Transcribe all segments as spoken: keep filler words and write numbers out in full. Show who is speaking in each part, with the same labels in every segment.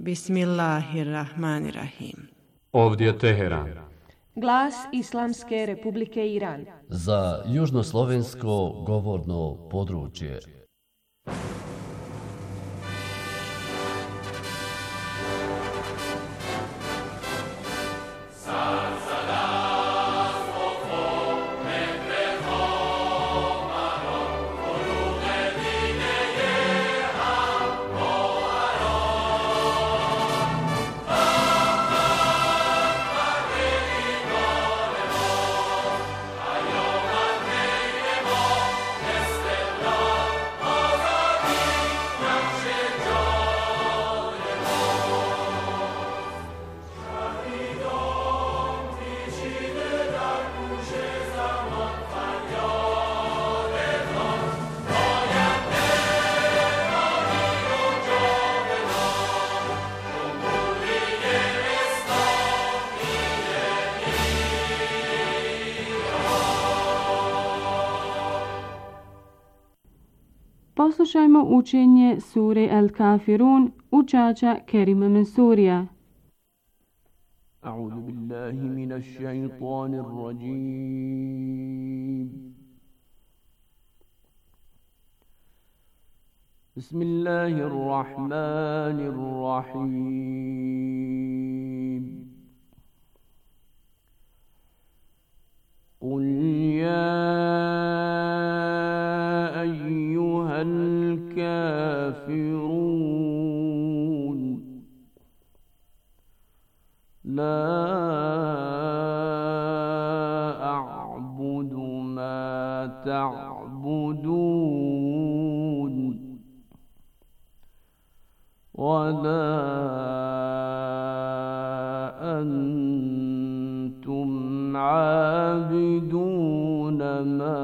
Speaker 1: Bismillahirrahmanirrahim.
Speaker 2: Ovdje je Teheran.
Speaker 3: Glas Islamske Republike Iran.
Speaker 4: Za južnoslovensko govorno područje.
Speaker 5: Poslušajmo učenje sure El-Kafirun učača Kerima Mansurija.
Speaker 6: A'udhu billahi minash shaitanir rajim. Bismillahirrahmanirrahim. Qul ya الكافرون لا أعبد ما تعبدون ولا أنتم عابدون ما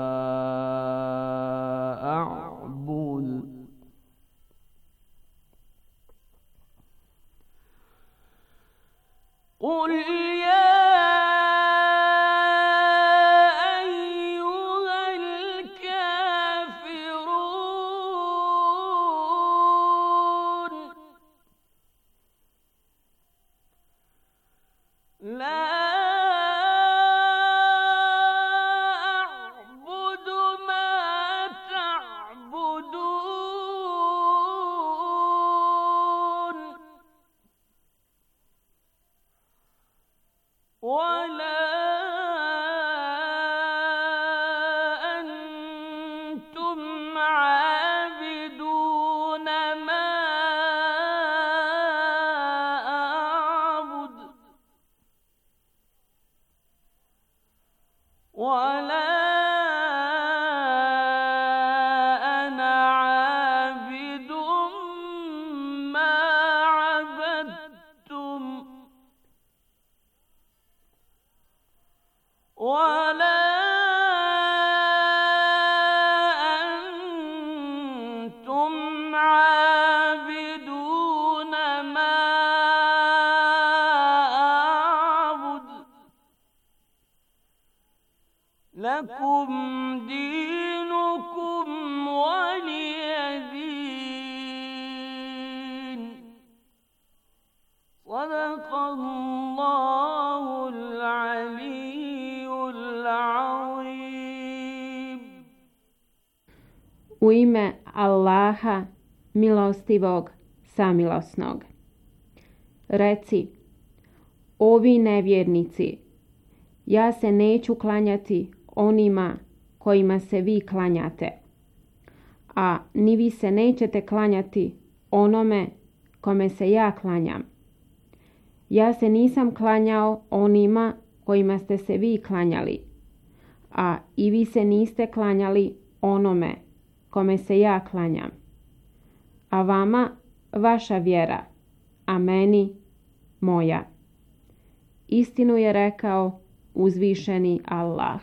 Speaker 6: قل يا أيها الكافرون لا أعبد ما تعبدون ولا أنتم عابدون ما أعبد ولا أنا عابد ما عبدتم ولا أنتم عابدون ما أعبد لكم دينكم ولي دين صدق الله العلي.
Speaker 5: U ime Allaha, milostivog, samilosnog. Reci, ovi nevjernici, ja se neću klanjati onima kojima se vi klanjate, a ni vi se nećete klanjati onome kome se ja klanjam. Ja se nisam klanjao onima kojima ste se vi klanjali, a i vi se niste klanjali onome kome se ja klanjam. A vama vaša vjera, a meni moja. Istinu je rekao uzvišeni Allah.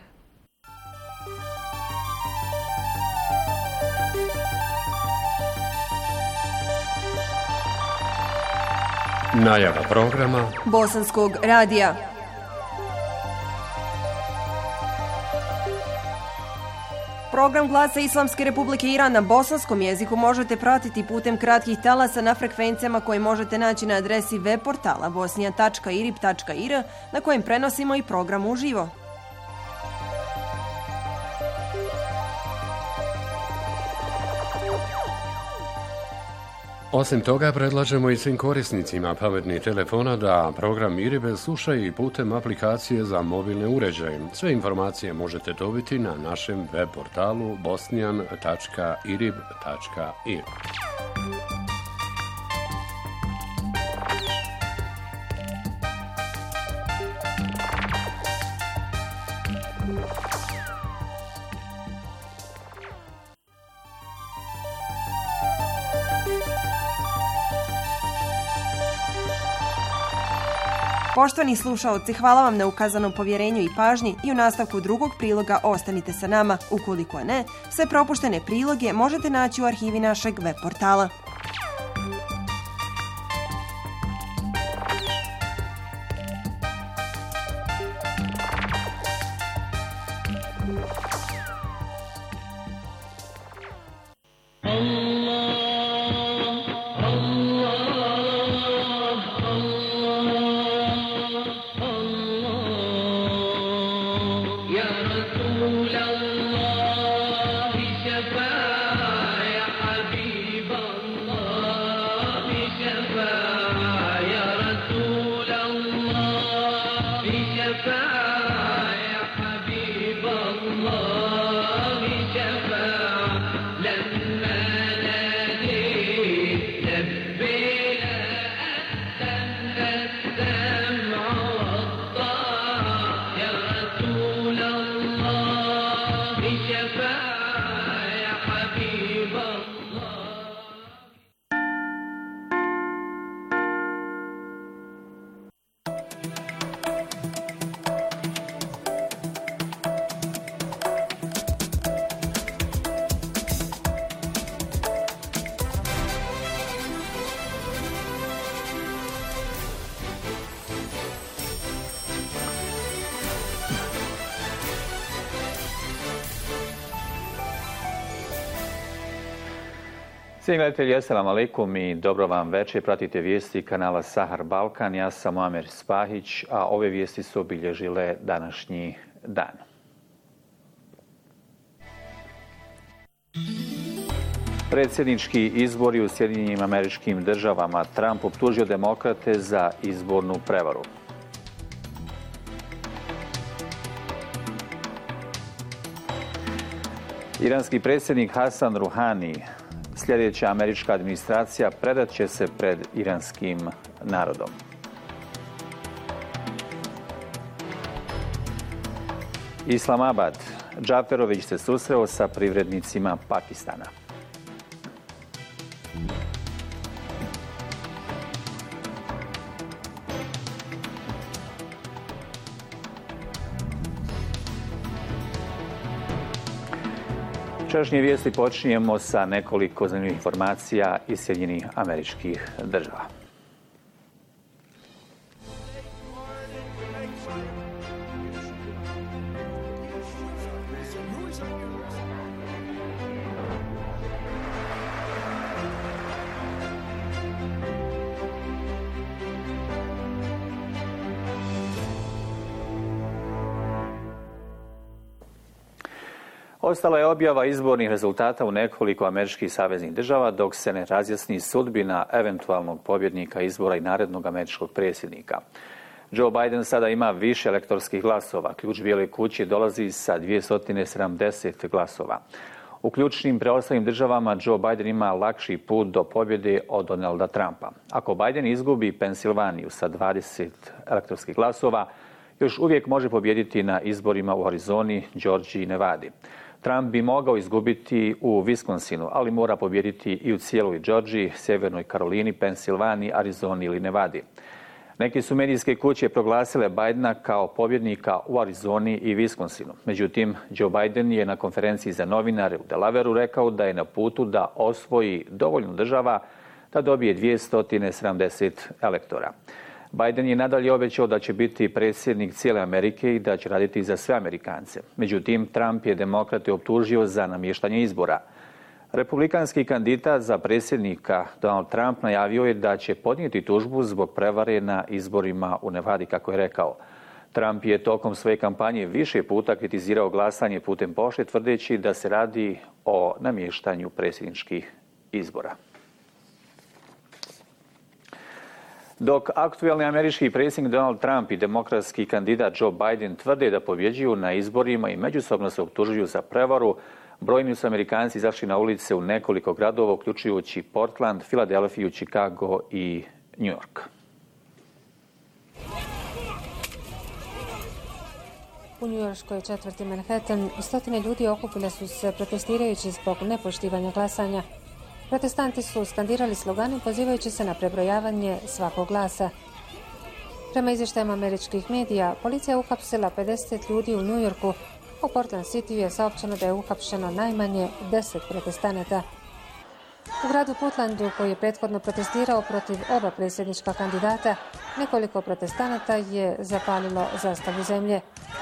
Speaker 2: Najava programa
Speaker 3: Bosanskog radija. Program Glasa Islamske Republike Iran na bosanskom jeziku možete pratiti putem kratkih talasa na frekvencijama koje možete naći na adresi web portala bosnija tačka irib tačka ir na kojem prenosimo i program uživo.
Speaker 2: Osim toga, predlažemo i svim korisnicima pametnih telefona da program Iribe slušaju i putem aplikacije za mobilne uređaje. Sve informacije možete dobiti na našem web portalu bosnijan tačka irib tačka ir.
Speaker 3: Poštovani slušaoci, hvala vam na ukazanom povjerenju i pažnji i u nastavku drugog priloga ostanite sa nama. Ukoliko ne, sve propuštene priloge možete naći u arhivi našeg web portala.
Speaker 1: Svi gledatelji, assalamu alaikum i dobro vam večer. Pratite vijesti kanala Sahar Balkan. Ja sam Muamer Spahić, a ove vijesti su obilježile današnji dan. Predsjednički izbori u Sjedinjenim Američkim Državama. Trump optužio demokrate za izbornu prevaru. Iranski predsjednik Hasan Ruhani, sljedeća američka administracija predat će se pred iranskim narodom. Islamabad. Džaferović se susreo sa privrednicima Pakistana. Večerašnje vijesti počinjemo sa nekoliko zanimljivih informacija iz Sjedinjenih Američkih Država. Ostala je objava izbornih rezultata u nekoliko američkih saveznih država dok se ne razjasni sudbina eventualnog pobjednika izbora i narednog američkog predsjednika. Joe Biden sada ima više elektorskih glasova. Ključ Bijele kuće dolazi sa dvjesto sedamdeset glasova. U ključnim preostalim državama Joe Biden ima lakši put do pobjede od Donalda Trumpa. Ako Biden izgubi Pensilvaniju sa dvadeset elektorskih glasova, još uvijek može pobijediti na izborima u Arizoni, Georgiji i Nevadi. Trump bi mogao izgubiti u Wisconsinu, ali mora pobijediti i u cijeloj Georgiji, Sjevernoj Karolini, Pensilvaniji, Arizoni ili Nevadi. Neki su medijske kuće proglasile Bidena kao pobjednika u Arizoni i Wisconsinu. Međutim, Joe Biden je na konferenciji za novinare u Delawareu rekao da je na putu da osvoji dovoljno država da dobije dvjesto sedamdeset elektora. Biden je nadalje obećao da će biti predsjednik cijele Amerike i da će raditi za sve Amerikance. Međutim, Trump je demokrate optužio za namještanje izbora. Republikanski kandidat za predsjednika Donald Trump najavio je da će podnijeti tužbu zbog prevare na izborima u Nevadi, kako je rekao. Trump je tokom svoje kampanje više puta kritizirao glasanje putem pošte, tvrdeći da se radi o namještanju predsjedničkih izbora. Dok aktualni američki predsjednik Donald Trump i demokratski kandidat Joe Biden tvrde da pobjeđuju na izborima i međusobno se optužuju za prevaru, brojni su Amerikanci izašli na ulice u nekoliko gradova, uključujući Portland, Filadelfiju, Chicago i New York.
Speaker 7: U njujorškoj četvrti Manhattan stotine ljudi okupile su se protestirajući zbog nepoštivanja glasanja. Protestanti su skandirali slogane pozivajući se na prebrojavanje svakog glasa. Prema izvještajima američkih medija, policija je uhapsila pedeset ljudi u New Yorku. U Portland City je saopćeno da je uhapšeno najmanje deset protestanata. U gradu Portlandu, koji je prethodno protestirao protiv oba predsjednička kandidata, nekoliko protestanata je zapalilo zastavu zemlje.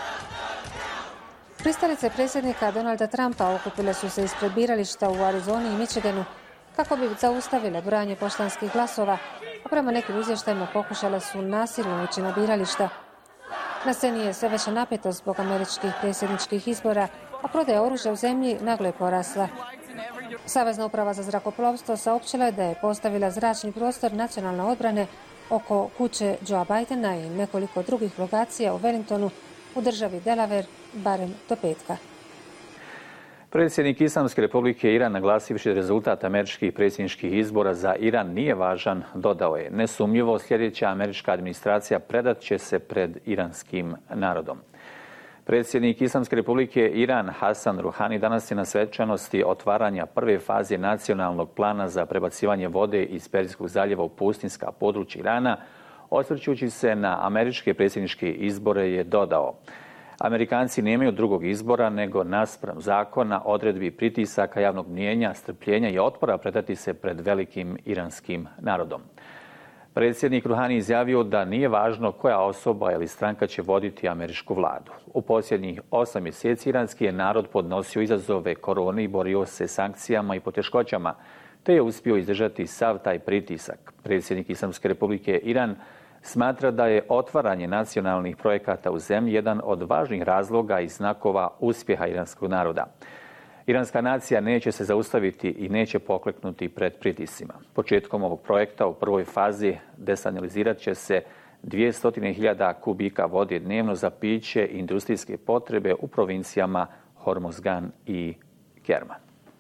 Speaker 7: Pristalice predsjednika Donalda Trumpa okupile su se ispred birališta u Arizoni i Michiganu kako bi zaustavile brojanje poštanskih glasova, a prema nekim izvještajima pokušale su nasilno ući na birališta. Na sceni je sve veća napetost zbog američkih predsjedničkih izbora, a prodaja oružja u zemlji naglo je porasla. Savezna uprava za zrakoplovstvo saopćila je da je postavila zračni prostor nacionalne odbrane oko kuće Joea Bidena i nekoliko drugih lokacija u Wellingtonu u državi Delaware, barem do petka.
Speaker 1: Predsjednik Islamske republike Iran, naglasivši rezultat američkih predsjedničkih izbora za Iran nije važan, dodao je: nesumnjivo sljedeća američka administracija predat će se pred iranskim narodom. Predsjednik Islamske republike Iran Hasan Ruhani danas je na svečanosti otvaranja prve faze nacionalnog plana za prebacivanje vode iz Perzijskog zaljeva u pustinjska područja Irana, osvrćući se na američke predsjedničke izbore, je dodao: Amerikanci nemaju drugog izbora nego naspram zakona, odredbi, pritisaka, javnog mnijenja, strpljenja i otpora predati se pred velikim iranskim narodom. Predsjednik Ruhani izjavio da nije važno koja osoba ili stranka će voditi američku vladu. U posljednjih osam mjeseci iranski je narod podnosio izazove korone i borio se sankcijama i poteškoćama, te je uspio izdržati sav taj pritisak. Predsjednik Islamske republike Iran smatra da je otvaranje nacionalnih projekata u zemlji jedan od važnih razloga i znakova uspjeha iranskog naroda. Iranska nacija neće se zaustaviti i neće pokleknuti pred pritiscima. Početkom ovog projekta u prvoj fazi desanilizirat će se dvjesto hiljada kubika vode dnevno za piće i industrijske potrebe u provincijama Hormozgan i Kerman.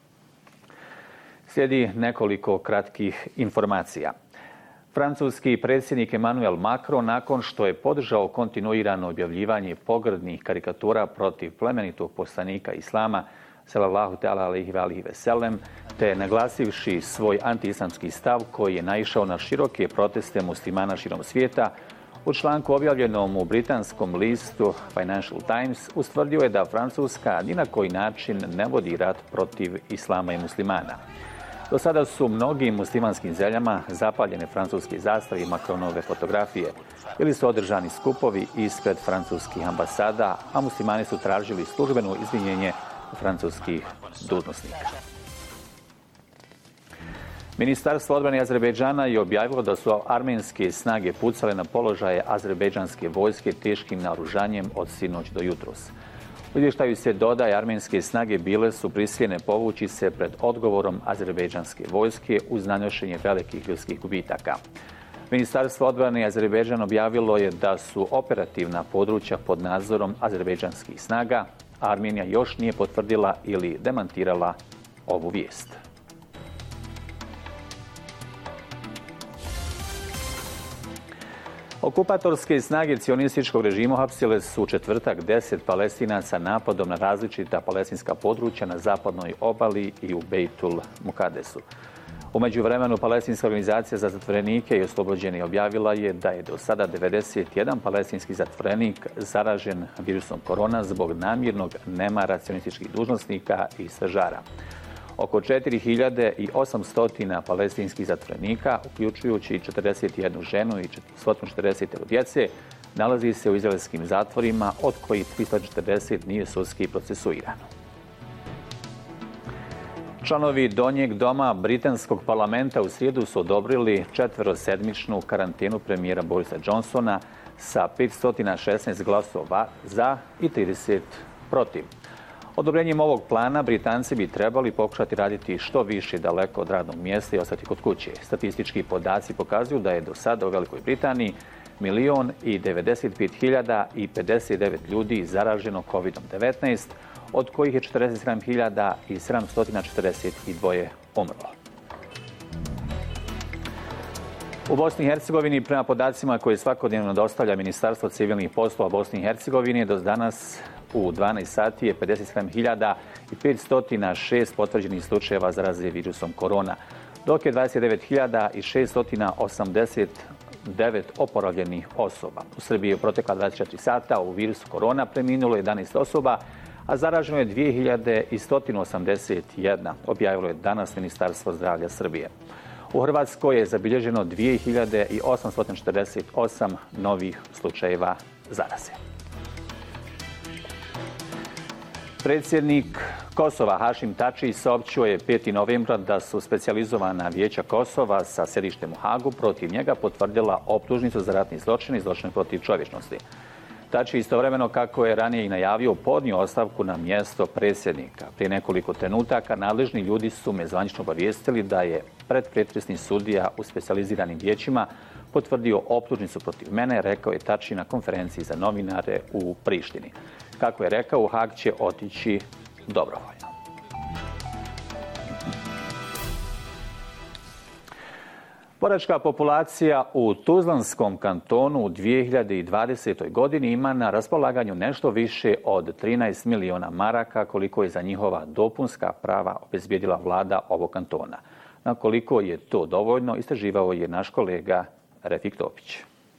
Speaker 1: Slijedi nekoliko kratkih informacija. Francuski predsjednik Emmanuel Macron, nakon što je podržao kontinuirano objavljivanje pogrdnih karikatura protiv plemenitog poslanika Islama, sallallahu ta'ala alejhi ve alihi ve sellem, te naglasivši svoj antiislamski stav koji je naišao na široke proteste muslimana širom svijeta, u članku objavljenom u britanskom listu Financial Times ustvrdio je da Francuska ni na koji način ne vodi rat protiv islama i muslimana. Do sada su mnogim muslimanskim zemljama zapaljene francuske zastave i Macronove fotografije ili su održani skupovi ispred francuskih ambasada, a muslimani su tražili službeno izvinjenje francuskih dužnosnika. Ministarstvo odbrane Azerbejdžana je objavilo da su armenske snage pucale na položaje azerbejdžanske vojske teškim naoružanjem od sinoć do jutros. U izvještaju se dodaje armenske snage bile su prisiljene povući se pred odgovorom azerbejdžanske vojske uz nanošenje velikih ljudskih gubitaka. Ministarstvo odbrane Azerbejdžana objavilo je da su operativna područja pod nadzorom azerbejdžanskih snaga. Armenija još nije potvrdila ili demantirala ovu vijest. Okupatorske snage cionističkog režima uhapsile su u četvrtak deset Palestinaca napadom na različita palestinska područja na zapadnoj obali i u Bejtul Mukadesu. U međuvremenu Palestinska organizacija za zatvorenike i oslobođeni objavila je da je do sada devedeset jedan palestinski zatvorenik zaražen virusom korona zbog namjernog nemara cionističkih dužnosnika i stražara. oko četiri hiljade osamsto palestinskih zatvorenika, uključujući četrdeset jednu ženu i sto četrdeset djece, nalazi se u izraelskim zatvorima, od kojih tristo četrdeset nije sudski procesuirano. Članovi Donjeg doma britanskog parlamenta u srijedu su odobrili četverosedmičnu karantenu premijera Borisa Johnsona sa petsto šesnaest glasova za i trideset protiv. Odobrenjem ovog plana Britanci bi trebali pokušati raditi što više daleko od radnog mjesta i ostati kod kuće. Statistički podaci pokazuju da je do sada u Velikoj Britaniji milion i devedeset pet hiljada i pedeset devet ljudi zaraženo kovid devetnaest, od kojih je četrdeset sedam hiljada sedamsto četrdeset dva umrlo. U Bosni i Hercegovini, prema podacima koje svakodnevno dostavlja Ministarstvo civilnih poslova Bosne i Hercegovine, do danas u dvanaest sati je pedeset sedam hiljada petsto šest potvrđenih slučajeva zaraze virusom korona, dok je dvadeset devet hiljada šeststo osamdeset devet oporavljenih osoba. U Srbiji je u protekla dvadeset četiri sata u virusu korona preminulo jedanaest osoba, a zaraženo je dvije hiljade sto osamdeset jedna, objavilo je danas Ministarstvo zdravlja Srbije. U Hrvatskoj je zabilježeno dvije hiljade osamsto četrdeset osam novih slučajeva zaraze. Predsjednik Kosova Hašim Tači saopćio je petog novembra da su specijalizovana vijeća Kosova sa sjedištem u Hagu protiv njega potvrdila optužnicu za ratni zločin i zločin protiv čovječnosti. Tači istovremeno, kako je ranije i najavio, podnio ostavku na mjesto predsjednika. Prije nekoliko trenutaka nadležni ljudi su me zvanično obavijestili da je predpretresni sudija u specijaliziranim vijećima potvrdio optužnicu protiv mene, rekao je Tači na konferenciji za novinare u Prištini. Kako je rekao, u Hag će otići dobrovoljno. Boračka populacija u Tuzlanskom kantonu u dvije hiljade dvadesetoj godini ima na raspolaganju nešto više od trinaest miliona maraka, koliko je za njihova dopunska prava obezbijedila vlada ovog kantona. Na koliko je to dovoljno, istraživao je naš kolega Refik Topić.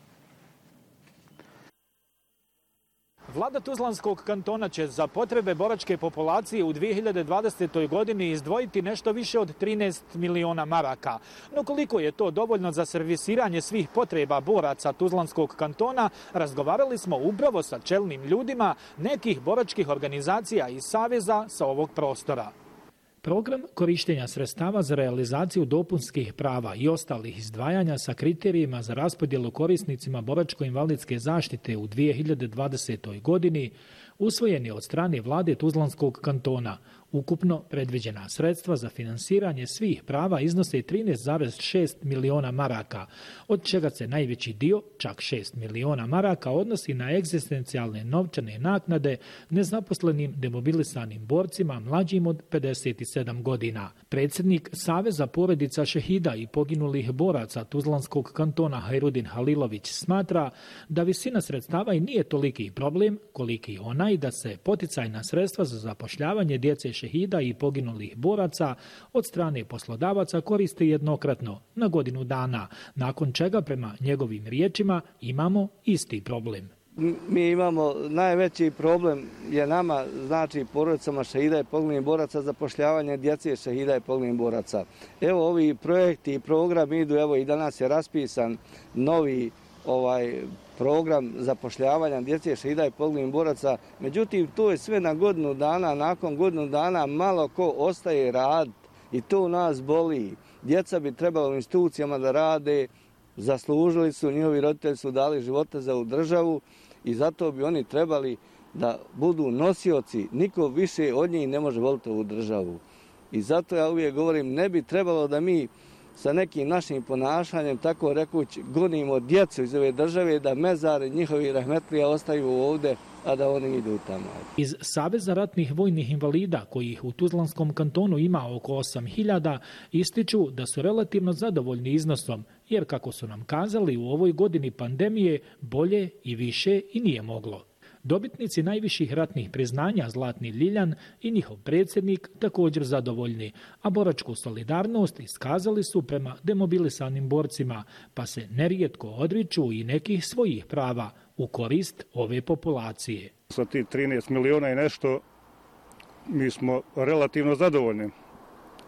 Speaker 8: Vlada Tuzlanskog kantona će za potrebe boračke populacije u dvije hiljade dvadesetoj godini izdvojiti nešto više od trinaest miliona maraka. No koliko je to dovoljno za servisiranje svih potreba boraca Tuzlanskog kantona, razgovarali smo upravo sa čelnim ljudima nekih boračkih organizacija i saveza sa ovog prostora. Program korištenja sredstava za realizaciju dopunskih prava i ostalih izdvajanja sa kriterijima za raspodjelu korisnicima boračko-invalidske zaštite u dvije hiljade dvadesetoj godini usvojen je od strane vlade Tuzlanskog kantona. Ukupno predviđena sredstva za finansiranje svih prava iznose trinaest zarez šest miliona maraka, od čega se najveći dio, čak šest miliona maraka, odnosi na egzistencijalne novčane naknade nezaposlenim demobilisanim borcima mlađim od pedeset sedam godina. Predsjednik Saveza porodica šehida i poginulih boraca Tuzlanskog kantona Hajrudin Halilović smatra da visina sredstava i nije toliki problem koliki onaj da se poticajna sredstva za zapošljavanje djece šehida i poginulih boraca od strane poslodavaca koriste jednokratno na godinu dana, nakon čega prema njegovim riječima imamo isti problem.
Speaker 9: Mi imamo najveći problem je nama, znači porodicama šehida i poginulih boraca, zapošljavanje djece šehida i poginulih boraca. Evo ovi projekti i program idu, evo i danas je raspisan novi ovaj program zapošljavanja djece šehida i poginulih boraca. Međutim, to je sve na godinu dana, nakon godinu dana malo ko ostaje rad i to nas boli. Djeca bi trebalo u institucijama da rade, zaslužili su, njihovi roditelji su dali živote za ovu državu i zato bi oni trebali da budu nosioci. Niko više od njih ne može voliti ovu državu. I zato ja uvijek govorim, ne bi trebalo da mi sa nekim našim ponašanjem, tako rekući, gonimo djecu iz ove države, da mezari njihovi rahmetlija ostaju ovdje, a da oni idu tamo.
Speaker 8: Iz Saveza ratnih vojnih invalida, kojih u Tuzlanskom kantonu ima oko osam hiljada, ističu da su relativno zadovoljni iznosom, jer kako su nam kazali, u ovoj godini pandemije bolje i više i nije moglo. Dobitnici najviših ratnih priznanja Zlatni Ljiljan i njihov predsjednik također zadovoljni, a boračku solidarnost iskazali su prema demobilisanim borcima, pa se nerijetko odriču i nekih svojih prava u korist ove populacije.
Speaker 10: Sa tih trinaest miliona i nešto mi smo relativno zadovoljni.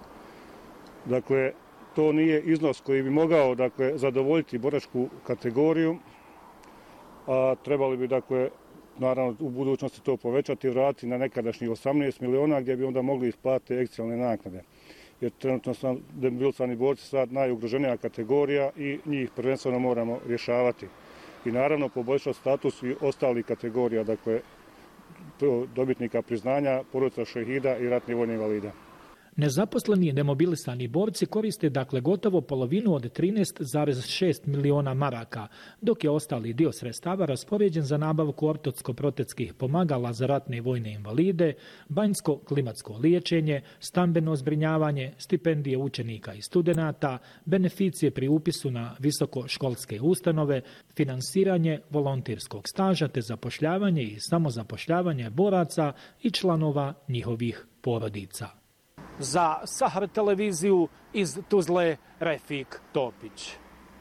Speaker 10: Dakle, to nije iznos koji bi mogao dakle, zadovoljiti boračku kategoriju, a trebali bi dakle, naravno u budućnosti to povećati i vratiti na nekadašnjih osamnaest miliona gdje bi onda mogli isplatiti ekstremne naknade. Jer trenutno su demobilisani borci sad najugroženija kategorija i njih prvenstveno moramo rješavati. I naravno poboljšati status i ostalih kategorija, dakle dobitnika priznanja, porodica šehida i ratnih vojnih invalida.
Speaker 8: Nezaposleni i demobilisani borci koriste dakle gotovo polovinu od trinaest zarez šest miliona maraka, dok je ostali dio sredstava raspoređen za nabavku ortopsko-protetskih pomagala za ratne i vojne invalide, banjsko-klimatsko liječenje, stambeno zbrinjavanje, stipendije učenika i studenata, beneficije pri upisu na visokoškolske ustanove, finansiranje volonterskog staža te zapošljavanje i samozapošljavanje boraca i članova njihovih porodica. Za Sahar televiziju iz Tuzle, Refik Topić.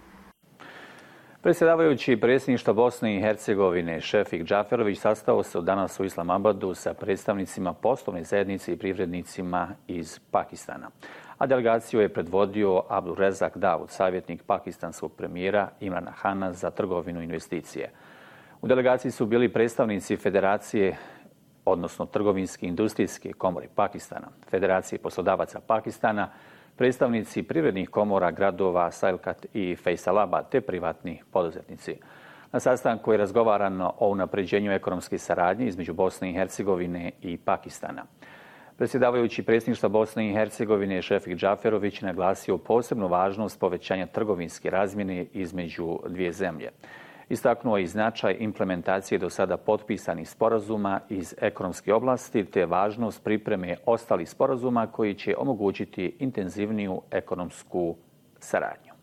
Speaker 1: Predsjedavajući predsjedništva Bosne i Hercegovine Šefik Džaferović sastao se danas u Islamabadu sa predstavnicima poslovne zajednice i privrednicima iz Pakistana. A delegaciju je predvodio Abdul Rezak Davud, savjetnik pakistanskog premijera Imrana Hana za trgovinu i investicije. U delegaciji su bili predstavnici Federacije odnosno Trgovinske industrijske komore Pakistana, Federacije poslodavaca Pakistana, predstavnici privrednih komora gradova Sailkat i Faisalabad te privatni poduzetnici. Na sastanku je razgovarano o unapređenju ekonomske saradnje između Bosne i Hercegovine i Pakistana. Predsjedavajući predsjedništva Bosne i Hercegovine Šefik Džaferović naglasio posebnu važnost povećanja trgovinske razmjene između dvije zemlje. Istaknuo je i značaj implementacije do sada potpisanih sporazuma iz ekonomske oblasti te važnost pripreme ostalih sporazuma koji će omogućiti intenzivniju ekonomsku saradnju.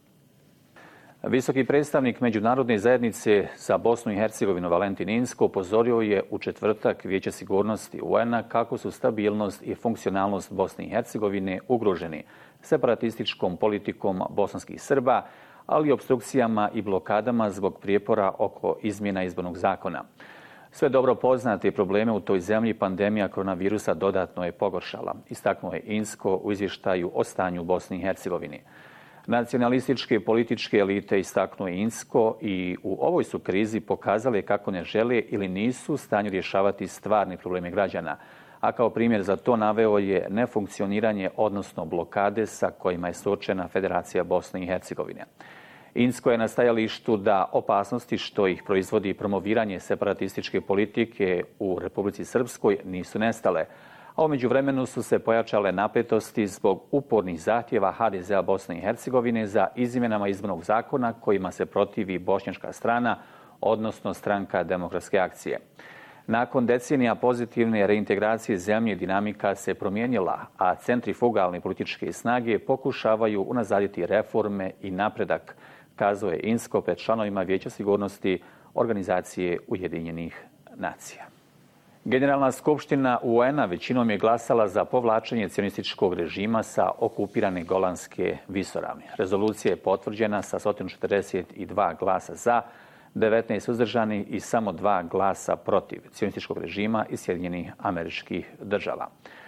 Speaker 1: Visoki predstavnik Međunarodne zajednice za Bosnu i Hercegovinu Valentin Inzko upozorio je u četvrtak Vijeća sigurnosti U N-a kako su stabilnost i funkcionalnost Bosne i Hercegovine ugroženi separatističkom politikom bosanskih Srba, ali i opstrukcijama i blokadama zbog prijepora oko izmjena izbornog zakona. Sve dobro poznate probleme u toj zemlji pandemija koronavirusa dodatno je pogoršala, istaknuo je Inzko u izvještaju o stanju u Bosni i Hercegovini. Nacionalističke političke elite, istaknuo je Inzko, i u ovoj su krizi pokazali kako ne žele ili nisu u stanju rješavati stvarne probleme građana, a kao primjer za to naveo je nefunkcioniranje, odnosno blokade sa kojima je suočena Federacija Bosne i Hercegovine. Inzko je na stajalištu da opasnosti što ih proizvodi promoviranje separatističke politike u Republici Srpskoj nisu nestale, a u međuvremenu su se pojačale napetosti zbog upornih zahtjeva H D Z-a Bosne i Hercegovine za izmjenama izbornog zakona kojima se protivi bošnjačka strana, odnosno Stranka demokratske akcije. Nakon decenija pozitivne reintegracije zemlje dinamika se promijenila, a centrifugalne političke snage pokušavaju unazaditi reforme i napredak, kazao je Inzko pred članovima Vijeća sigurnosti Organizacije Ujedinjenih nacija. Generalna skupština U N-a većinom je glasala za povlačenje cionističkog režima sa okupirane Golanske visoravni. Rezolucija je potvrđena sa sto četrdeset dva glasa za, devetnaest suzdržanih i samo dva glasa protiv cionističkog režima iz Sjedinjenih Američkih Država.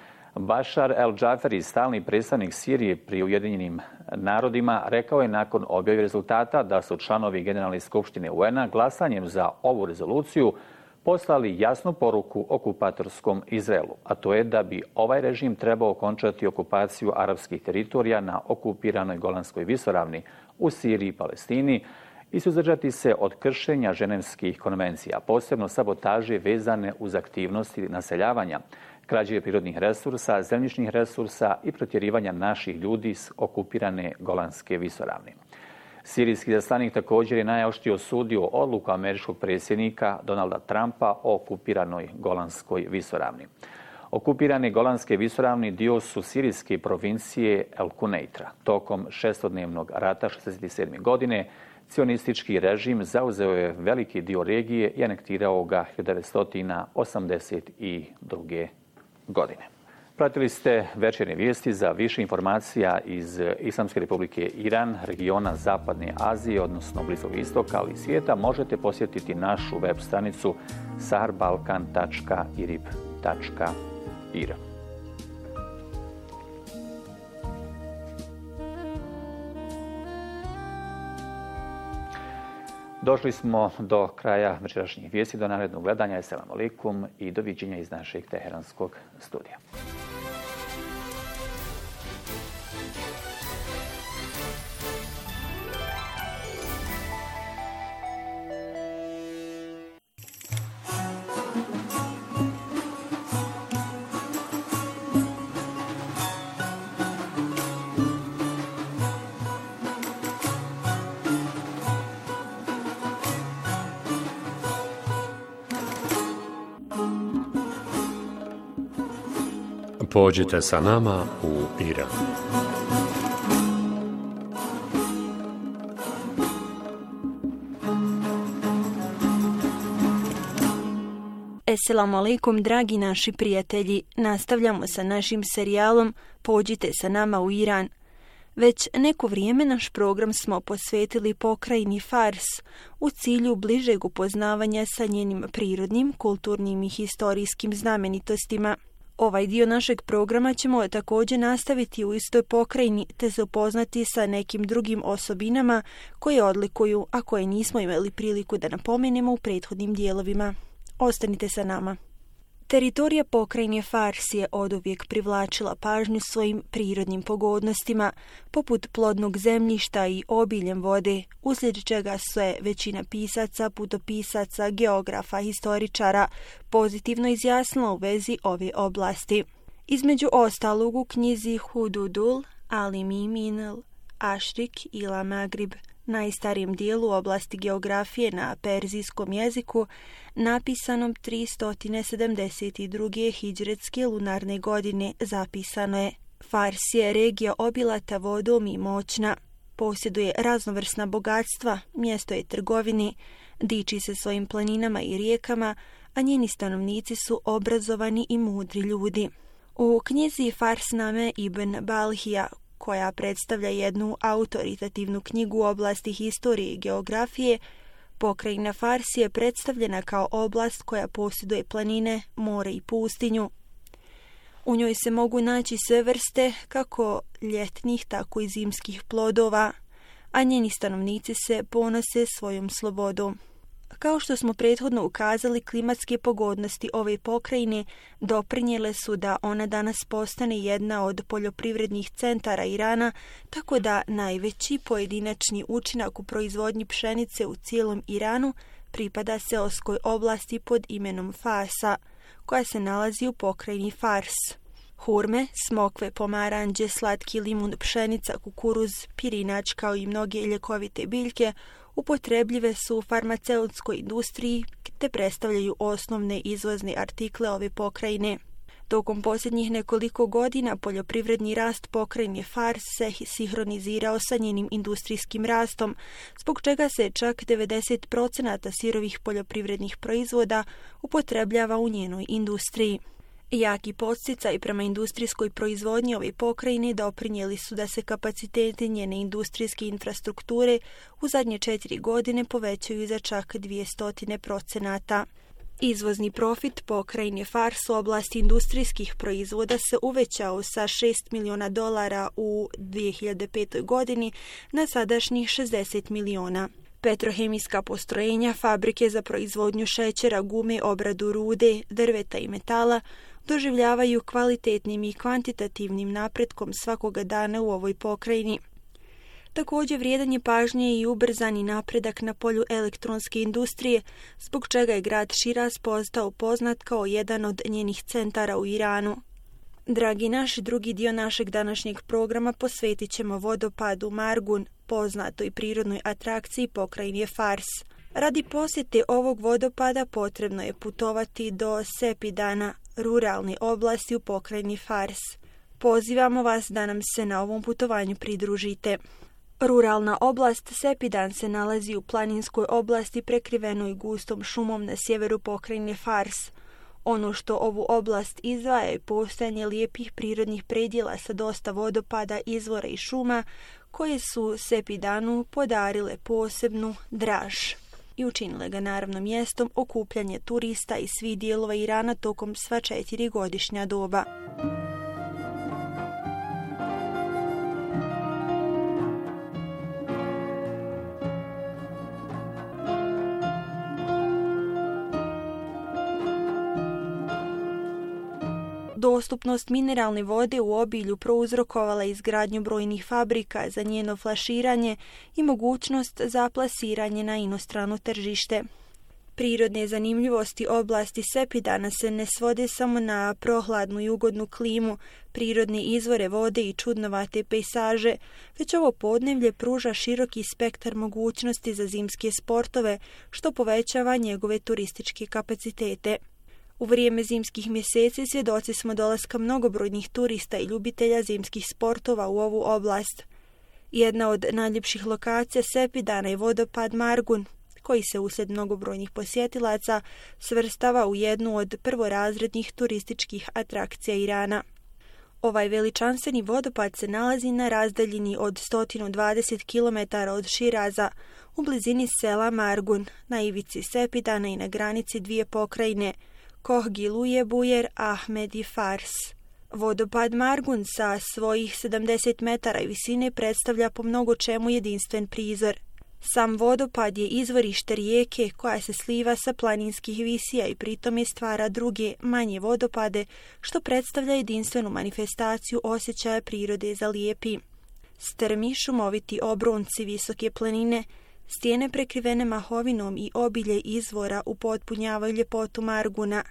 Speaker 1: Bašar el-Džaferi, stalni predstavnik Sirije pri Ujedinjenim narodima, rekao je nakon objave rezultata da su članovi Generalne skupštine U N-a glasanjem za ovu rezoluciju poslali jasnu poruku okupatorskom Izraelu, a to je da bi ovaj režim trebao okončati okupaciju arapskih teritorija na okupiranoj Golanskoj visoravni u Siriji i Palestini i suzdržati se od kršenja ženevskih konvencija, posebno sabotaže vezane uz aktivnosti naseljavanja, krađe prirodnih resursa, zemljišnih resursa i protjerivanja naših ljudi s okupirane Golanske visoravni. Sirijski izaslanik također je najoštrije osudio odluku američkog predsjednika Donalda Trumpa o okupiranoj Golanskoj visoravni. Okupirane Golanske visoravni dio su sirijske provincije El Kuneitra. Tokom šestodnevnog rata šezdeset sedme. godine cionistički režim zauzeo je veliki dio regije i anektirao ga hiljadu devetsto osamdeset druge. godine. Pratili ste večernje vijesti. Za više informacija iz Islamske republike Iran, regiona Zapadne Azije, odnosno Bliskog istoka, ali i svijeta, možete posjetiti našu web stranicu saharbalkan tačka irib tačka ir. Došli smo do kraja večerašnjih vijesti, do narednog gledanja. Assalamu alaikum i doviđenja iz našeg teheranskog studija.
Speaker 2: Pođite sa nama u Iran.
Speaker 11: Esselamu alaikum, dragi naši prijatelji. Nastavljamo sa našim serijalom Pođite sa nama u Iran. Već neko vrijeme naš program smo posvetili pokrajini Fars u cilju bližeg upoznavanja sa njenim prirodnim, kulturnim i historijskim znamenitostima. Ovaj dio našeg programa ćemo također nastaviti u istoj pokrajini te se upoznati sa nekim drugim osobinama koje odlikuju, a koje nismo imali priliku da napomenemo u prethodnim dijelovima. Ostanite sa nama. Teritorija pokrajine Fars je oduvijek privlačila pažnju svojim prirodnim pogodnostima, poput plodnog zemljišta i obiljem vode, uslijed čega se većina pisaca, putopisaca, geografa, historičara pozitivno izjasnila u vezi ove oblasti. Između ostalog u knjizi Hududul Alimiminal Ašrik ila Magrib, najstarijem dijelu oblasti geografije na perzijskom jeziku, napisanom tristo sedamdeset druge hidžretske lunarne godine, zapisano je: Fars je regija obilata vodom i moćna, posjeduje raznovrsna bogatstva, mjesto je trgovine, diči se svojim planinama i rijekama, a njeni stanovnici su obrazovani i mudri ljudi. U knjizi Farsname ibn Balhija, koja predstavlja jednu autoritativnu knjigu u oblasti historije i geografije, pokrajina Fars je predstavljena kao oblast koja posjeduje planine, more i pustinju. U njoj se mogu naći sve vrste kako ljetnih, tako i zimskih plodova, a njeni stanovnici se ponose svojom slobodom. Kao što smo prethodno ukazali, klimatske pogodnosti ove pokrajine doprinijele su da ona danas postane jedna od poljoprivrednih centara Irana, tako da najveći pojedinačni učinak u proizvodnji pšenice u cijelom Iranu pripada seoskoj oblasti pod imenom Fasa, koja se nalazi u pokrajini Fars. Hurme, smokve, pomaranđe, slatki limun, pšenica, kukuruz, pirinač kao i mnoge ljekovite biljke upotrebljive su u farmaceutskoj industriji te predstavljaju osnovne izvozne artikle ove pokrajine. Tokom posljednjih nekoliko godina poljoprivredni rast pokrajine Fars se sinhronizirao sa njenim industrijskim rastom, zbog čega se čak devedeset posto sirovih poljoprivrednih proizvoda upotrebljava u njenoj industriji. Jaki podsticaj prema industrijskoj proizvodnji ove pokrajine doprinijeli su da se kapaciteti njene industrijske infrastrukture u zadnje četiri godine povećaju za čak dvjesto procenata. Izvozni profit pokrajine Fars u oblasti industrijskih proizvoda se uvećao sa šest milijuna dolara u dvije hiljade petoj godini na sadašnjih šezdeset milijuna. Petrohemijska postrojenja, fabrike za proizvodnju šećera, gume, obradu rude, drveta i metala doživljavaju kvalitetnim i kvantitativnim napretkom svakoga dana u ovoj pokrajini. Također vrijedan je pažnje i ubrzani napredak na polju elektronske industrije, zbog čega je grad Širaz postao poznat kao jedan od njenih centara u Iranu. Dragi naši, drugi dio našeg današnjeg programa posvetit ćemo vodopadu Margun, poznatoj prirodnoj atrakciji pokrajine Fars. Radi posjete ovog vodopada potrebno je putovati do Sepidana, ruralne oblasti u pokrajini Fars. Pozivamo vas da nam se na ovom putovanju pridružite. Ruralna oblast Sepidan se nalazi u planinskoj oblasti prekrivenoj gustom šumom na sjeveru pokrajine Fars. Ono što ovu oblast izdvaja je postojanje lijepih prirodnih predjela sa dosta vodopada, izvora i šuma koje su Sepidanu podarile posebnu draž i učinile ga naravno mjestom okupljanja turista iz svih dijelova Irana tokom sva četiri godišnja doba. Dostupnost mineralne vode u obilju prouzrokovala izgradnju brojnih fabrika za njeno flaširanje i mogućnost za plasiranje na inostrano tržište. Prirodne zanimljivosti oblasti Sepidana se ne svode samo na prohladnu i ugodnu klimu, prirodne izvore vode i čudnovate pejsaže, već ovo podneblje pruža široki spektar mogućnosti za zimske sportove, što povećava njegove turističke kapacitete. U vrijeme zimskih mjeseci svjedoci smo dolaska mnogobrojnih turista i ljubitelja zimskih sportova u ovu oblast. Jedna od najljepših lokacija Sepidana je vodopad Margun, koji se uslijed mnogobrojnih posjetilaca svrstava u jednu od prvorazrednih turističkih atrakcija Irana. Ovaj veličanstveni vodopad se nalazi na razdaljini od sto dvadeset kilometara od Širaza, u blizini sela Margun, na ivici Sepidana i na granici dvije pokrajine, Kohgiluje Bujer, Ahmed i Fars. Vodopad Margun sa svojih sedamdeset metara visine predstavlja po mnogo čemu jedinstven prizor. Sam vodopad je izvorište rijeke koja se sliva sa planinskih visija i pritome stvara druge, manje vodopade, što predstavlja jedinstvenu manifestaciju osjećaja prirode za lijepi. Strmi, šumoviti obronci visoke planine, stijene prekrivene mahovinom i obilje izvora upotpunjavaju ljepotu Marguna.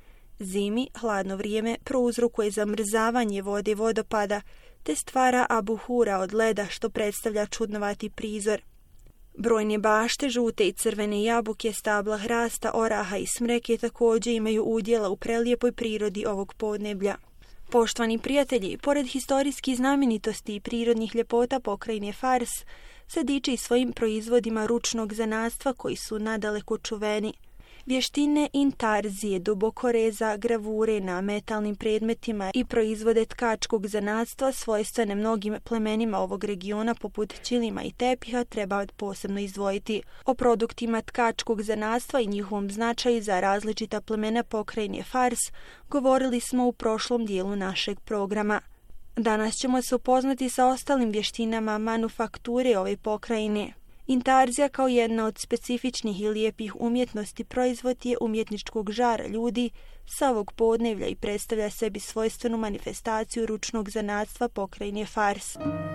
Speaker 11: Zimi, hladno vrijeme prouzrokuje zamrzavanje vode vodopada, te stvara abuhura od leda, što predstavlja čudnovati prizor. Brojne bašte, žute i crvene jabuke, stabla hrasta, oraha i smreke također imaju udjela u prelijepoj prirodi ovog podneblja. Poštovani prijatelji, pored historijskih znamenitosti i prirodnih ljepota pokrajine Fars, se diči svojim proizvodima ručnog zanatstva koji su nadaleko čuveni. Vještine intarzije, dubokoreza, gravure na metalnim predmetima i proizvode tkačkog zanatstva svojstvene mnogim plemenima ovog regiona poput ćilima i tepiha treba posebno izdvojiti. O produktima tkačkog zanatstva i njihovom značaju za različita plemena pokrajine Fars govorili smo u prošlom dijelu našeg programa. Danas ćemo se upoznati sa ostalim vještinama manufakture ove pokrajine. Intarzija kao jedna od specifičnih i lijepih umjetnosti proizvod je umjetničkog žara ljudi sa ovog podneblja i predstavlja sebi svojstvenu manifestaciju ručnog zanatstva pokrajine Fars.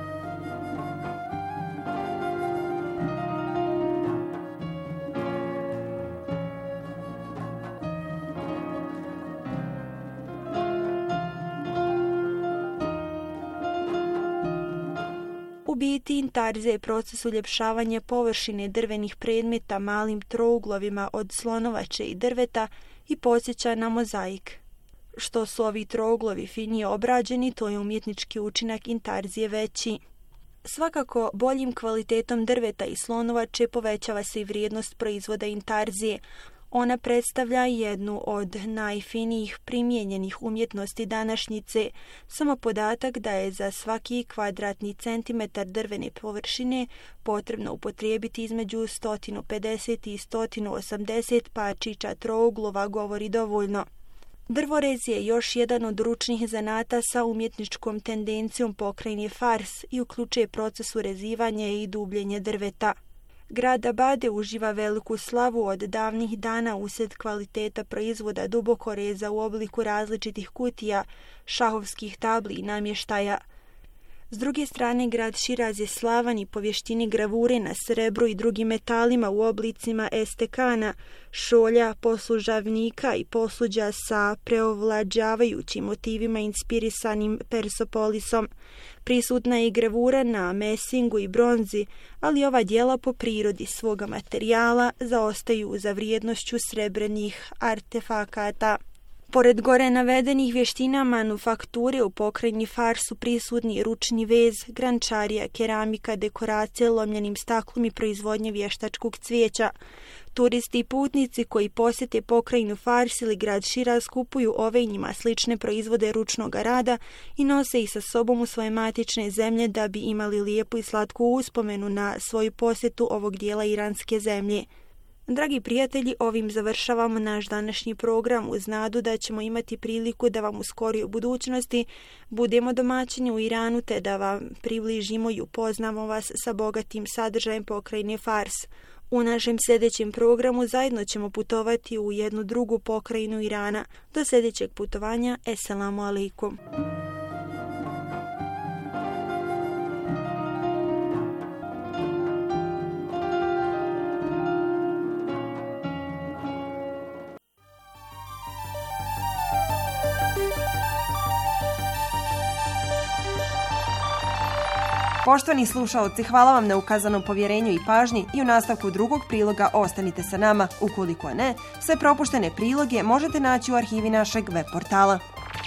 Speaker 11: U biti intarzija je proces uljepšavanja površine drvenih predmeta malim trouglovima od slonovače i drveta i podsjeća na mozaik. Što su ovi trouglovi finije obrađeni, to je umjetnički učinak intarzije veći. Svakako, boljim kvalitetom drveta i slonovače povećava se i vrijednost proizvoda intarzije. Ona predstavlja jednu od najfinijih primijenjenih umjetnosti današnjice. Samo podatak da je za svaki kvadratni centimetar drvene površine potrebno upotrijebiti između sto pedeset i sto osamdeset parčića trouglova govori dovoljno. Drvorez je još jedan od ručnih zanata sa umjetničkom tendencijom pokrajine Fars i uključuje proces urezivanja i dubljenja drveta. Grad Abade uživa veliku slavu od davnih dana usred kvaliteta proizvoda dubokoreza u obliku različitih kutija, šahovskih tabli i namještaja. S druge strane, grad Širaz je slavan i po vještini gravure na srebru i drugim metalima u oblicima estekana, šolja, poslužavnika i posuđa sa preovlađavajućim motivima inspirisanim Persopolisom. Prisutna je i gravura na mesingu i bronzi, ali ova djela po prirodi svoga materijala zaostaju za vrijednošću srebrnih artefakata. Pored gore navedenih vještina manufakture u pokrajini Fars su prisutni ručni vez, grančarija, keramika, dekoracije lomljenim staklom i proizvodnje vještačkog cvijeća. Turisti i putnici koji posjete pokrajinu Fars ili grad Širaz kupuju ove i njima slične proizvode ručnog rada i nose ih sa sobom u svoje matične zemlje da bi imali lijepu i slatku uspomenu na svoju posjetu ovog dijela iranske zemlje. Dragi prijatelji, ovim završavamo naš današnji program uz nadu da ćemo imati priliku da vam u skorijoj budućnosti budemo domaćini u Iranu te da vam približimo i upoznamo vas sa bogatim sadržajem pokrajine Fars. U našem sljedećem programu zajedno ćemo putovati u jednu drugu pokrajinu Irana. Do sljedećeg putovanja, Esselamu alaikum.
Speaker 3: Poštovani slušaoci, hvala vam na ukazanom povjerenju i pažnji i u nastavku drugog priloga ostanite sa nama. Ukoliko ne, sve propuštene priloge možete naći u arhivi našeg web portala.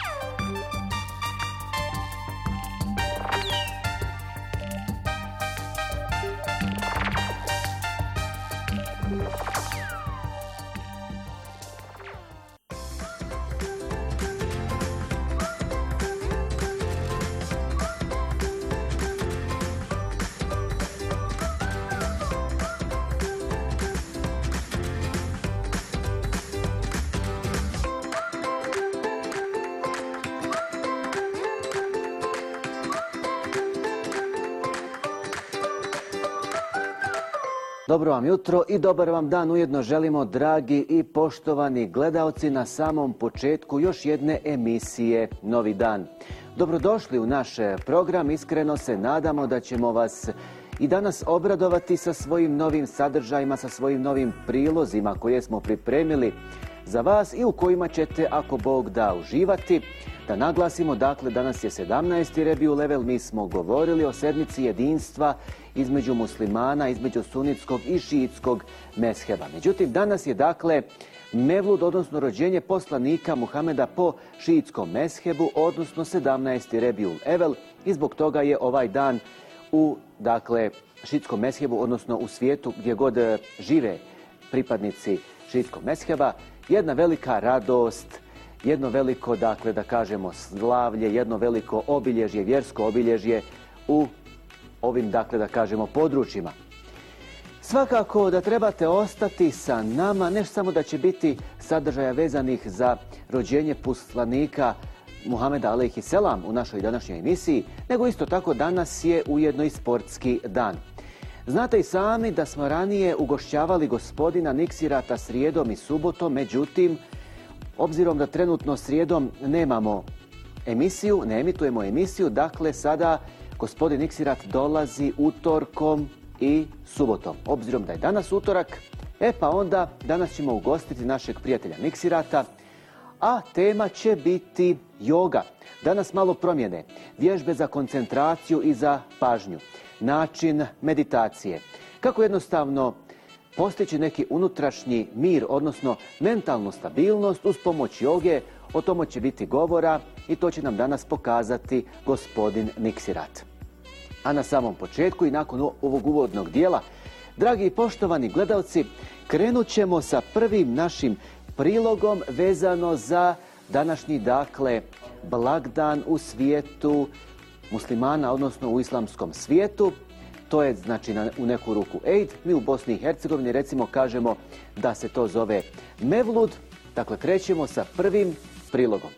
Speaker 12: Dobro vam jutro i dobar vam dan ujedno želimo, dragi i poštovani gledaoci, na samom početku još jedne emisije Novi dan. Dobrodošli u naš program, iskreno se nadamo da ćemo vas i danas obradovati sa svojim novim sadržajima, sa svojim novim prilozima koje smo pripremili za vas i u kojima ćete, ako Bog da, uživati. Da naglasimo, dakle, danas je sedamnaesti Rebiul Evvel, mi smo govorili o sedmici jedinstva između muslimana, između sunitskog i šiitskog mezheba. Međutim, danas je, dakle, Mevlud, odnosno rođenje poslanika Muhameda po šiitskom mezhebu, odnosno sedamnaesti Rebiul Evvel, i zbog toga je ovaj dan u, dakle, šiitskom mezhebu, odnosno u svijetu gdje god žive pripadnici šiitskog mezheba, jedna velika radost, jedno veliko, dakle, da kažemo, slavlje, jedno veliko obilježje, vjersko obilježje u ovim, dakle, da kažemo, područjima. Svakako da trebate ostati sa nama, ne samo da će biti sadržaja vezanih za rođenje poslanika Muhameda alejhi selam u našoj današnjoj emisiji, nego isto tako danas je ujedno i sportski dan. Znate i sami da smo ranije ugošćavali gospodina Niksirata srijedom i subotom, međutim, obzirom da trenutno srijedom nemamo emisiju, ne emitujemo emisiju, dakle sada gospodin Niksirat dolazi utorkom i subotom. Obzirom da je danas utorak, e pa onda danas ćemo ugostiti našeg prijatelja Niksirata, a tema će biti joga. Danas malo promjene, vježbe za koncentraciju i za pažnju, način meditacije. Kako jednostavno postići neki unutrašnji mir, odnosno mentalnu stabilnost uz pomoć joge, o tomu će biti govora i to će nam danas pokazati gospodin Niksirat. A na samom početku i nakon ovog uvodnog dijela, dragi i poštovani gledalci, krenut ćemo sa prvim našim prilogom vezano za današnji, dakle, blagdan u svijetu muslimana, odnosno u islamskom svijetu. To je, znači, u neku ruku Eid. Mi u Bosni i Hercegovini recimo kažemo da se to zove Mevlud. Dakle, krećemo sa prvim prilogom.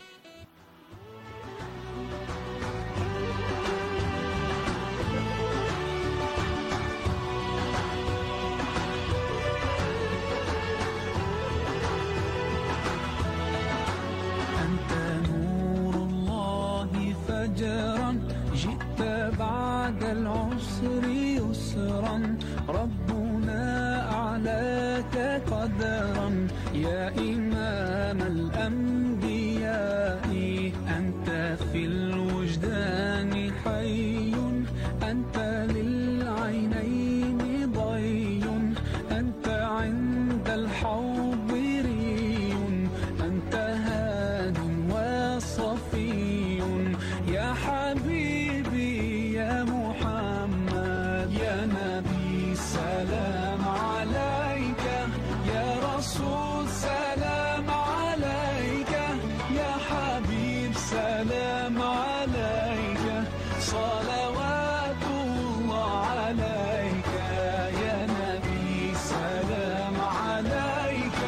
Speaker 13: ربنا أعلاك قدرا يا إمام الأنبياء أنت في الوجدان حي أنت للعينين ضي أنت عند الحوض ري أنت هاد وصفي يا حبيبي يا محمد يا نبي سلام عليك يا رسول سلام عليك يا حبيب سلام عليك صلوات الله عليك يا نبي سلام عليك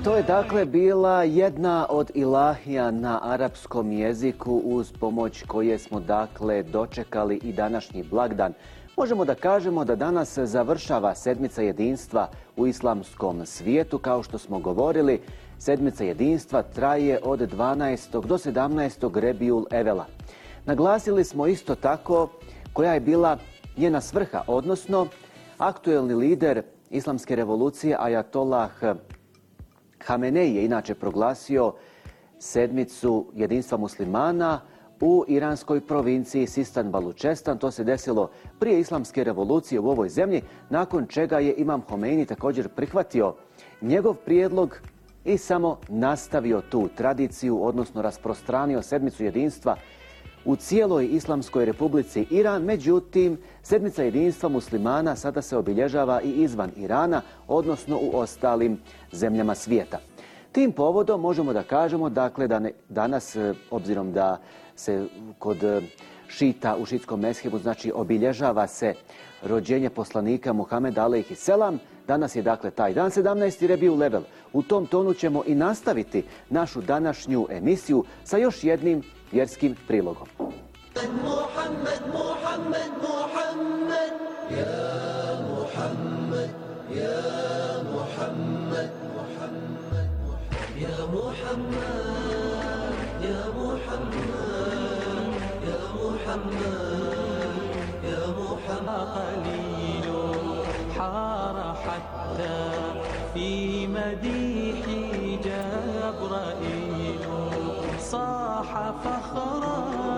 Speaker 12: To je dakle bila jedna od ilahija na arapskom jeziku uz pomoć koje smo dakle dočekali i današnji blagdan. Možemo da kažemo da danas završava sedmica jedinstva u islamskom svijetu. Kao što smo govorili, sedmica jedinstva traje od dvanaestog do sedamnaestog Rebijul Evela. Naglasili smo isto tako koja je bila njena svrha, odnosno aktuelni lider islamske revolucije Ajatollah Hamenej je inače proglasio sedmicu jedinstva muslimana u iranskoj provinciji Sistan Balučestan. To se desilo prije islamske revolucije u ovoj zemlji, nakon čega je Imam Homeini također prihvatio njegov prijedlog i samo nastavio tu tradiciju, odnosno rasprostranio sedmicu jedinstva u cijeloj Islamskoj republici Iran. Međutim, sedmica jedinstva muslimana sada se obilježava i izvan Irana, odnosno u ostalim zemljama svijeta. Tim povodom možemo da kažemo dakle, da ne, danas, obzirom da se kod šita u šitskom mezhebu, znači obilježava se rođenje poslanika Muhameda alejhi selam, danas je dakle taj dan, sedamnaesti Rebijul Evvel. U tom tonu ćemo i nastaviti našu današnju emisiju sa još jednim vjerskim prilogom.
Speaker 13: Muhammed, Muhammed, Muhammed, ja Muhammed, ja Muhammed, Muhammed, ja Muhammed, ja Muhammed, ja Muhammed, ja Muhammed, qalilu hara hatta fi madihi Jabrailu صاح فخرا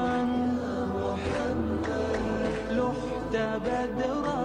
Speaker 13: لحت بدرا.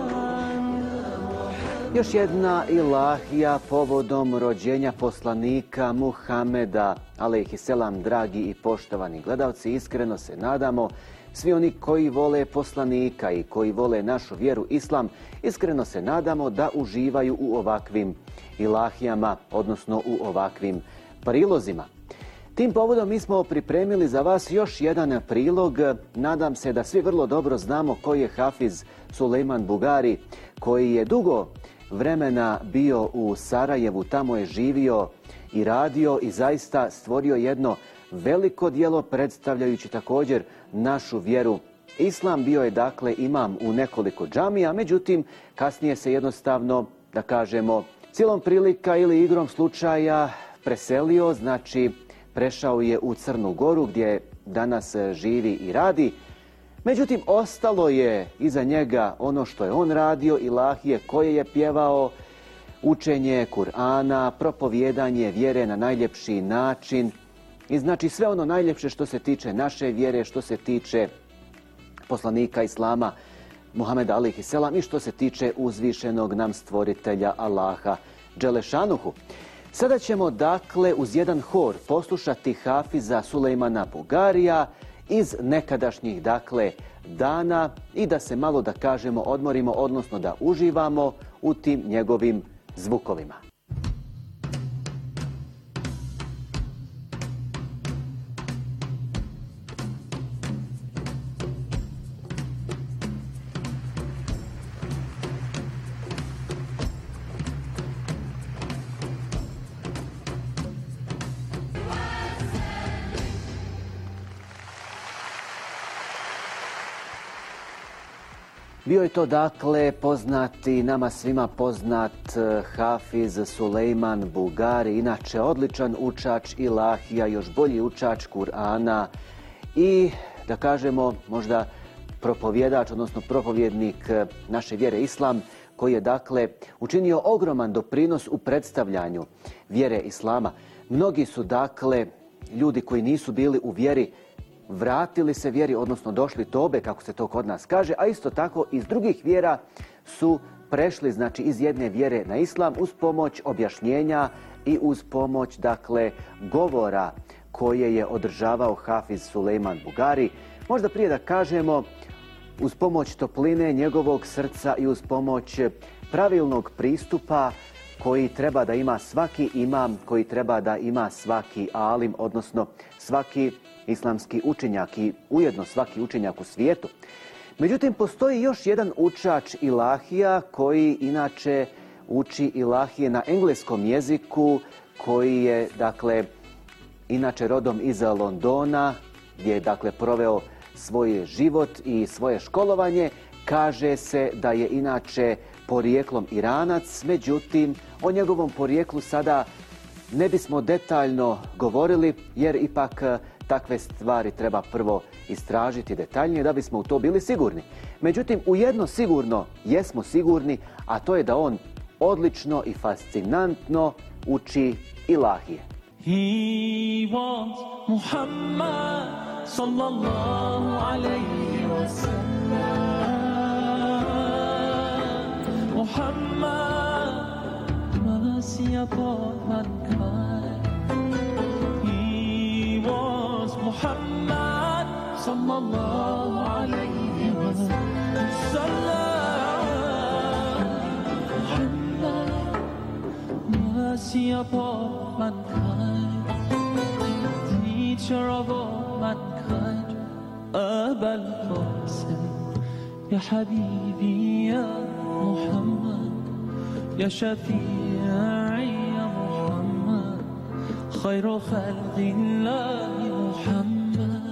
Speaker 12: Još jedna ilahija povodom rođenja poslanika Muhameda alejhi selam. Dragi i poštovani gledalci, iskreno se nadamo, svi oni koji vole poslanika i koji vole našu vjeru islam, iskreno se nadamo da uživaju u ovakvim ilahijama, odnosno u ovakvim prilozima. Tim povodom mi smo pripremili za vas još jedan prilog. Nadam se da svi vrlo dobro znamo koji je Hafiz Sulejman Bugari, koji je dugo vremena bio u Sarajevu, tamo je živio i radio i zaista stvorio jedno veliko djelo predstavljajući također našu vjeru islam. Bio je dakle imam u nekoliko džamija, međutim kasnije se jednostavno, da kažemo, silom prilika ili igrom slučaja preselio, znači prešao je u Crnu Goru gdje danas živi i radi. Međutim, ostalo je iza njega ono što je on radio, ilahije koje je pjevao, učenje Kur'ana, propovijedanje vjere na najljepši način i znači sve ono najljepše što se tiče naše vjere, što se tiče poslanika islama Muhameda alejhi selam i što se tiče uzvišenog nam stvoritelja Allaha Đelešanuhu. Sada ćemo dakle uz jedan hor poslušati Hafiza Sulejmana Bugarija iz nekadašnjih dakle dana i da se malo, da kažemo, odmorimo, odnosno da uživamo u tim njegovim zvukovima. Bio je to dakle poznati, nama svima poznat Hafiz Sulejman Bugari, inače odličan učač ilahija, još bolji učač Kur'ana i, da kažemo, možda propovjedač, odnosno propovjednik naše vjere islam, koji je dakle učinio ogroman doprinos u predstavljanju vjere islama. Mnogi su dakle ljudi koji nisu bili u vjeri vratili se vjeri, odnosno došli tobe, kako se to kod nas kaže, a isto tako iz drugih vjera su prešli, znači iz jedne vjere na islam uz pomoć objašnjenja i uz pomoć, dakle, govora koje je održavao Hafiz Sulejman Bugari. Možda prije da kažemo, uz pomoć topline njegovog srca i uz pomoć pravilnog pristupa koji treba da ima svaki imam, koji treba da ima svaki alim, odnosno svaki islamski učenjak i ujedno svaki učenjak u svijetu. Međutim, postoji još jedan učač ilahija koji inače uči ilahije na engleskom jeziku. koji je, dakle, inače rodom iz Londona, gdje je, dakle, proveo svoj život i svoje školovanje. Kaže se da je inače porijeklom Iranac, međutim, o njegovom porijeklu sada ne bismo detaljno govorili, jer ipak takve stvari treba prvo istražiti detaljnije da bismo u to bili sigurni. Međutim, u jedno sigurno jesmo sigurni, a to je da on odlično i fascinantno uči ilahije.
Speaker 13: He was Muhammad sallallahu alayhi wa sallam. Muhammad, mercy upon mankind. He was Muhammad sallallahu alayhi wa sallam. Muhammad, mercy upon mankind, teacher of all mankind, Aba al-Qasim, Ya Habibi, Ya Muhammad, Ya Shafi'i, Ya Muhammad, Khayru khalqillahi Muhammad.